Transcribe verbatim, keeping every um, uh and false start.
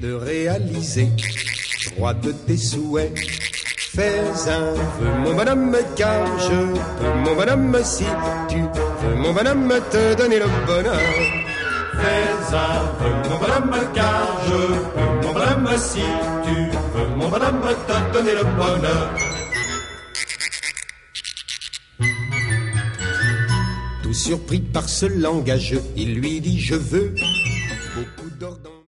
de réaliser trois de tes souhaits. Fais un vœu, mon bonhomme, car je peux, mon bonhomme, si tu veux, mon bonhomme, te donner le bonheur. Fais un vœu, mon bonhomme, car je peux, mon bonhomme, si tu veux, mon bonhomme, te donner le bonheur. Tout surpris par ce langage, il lui dit je veux beaucoup d'or dans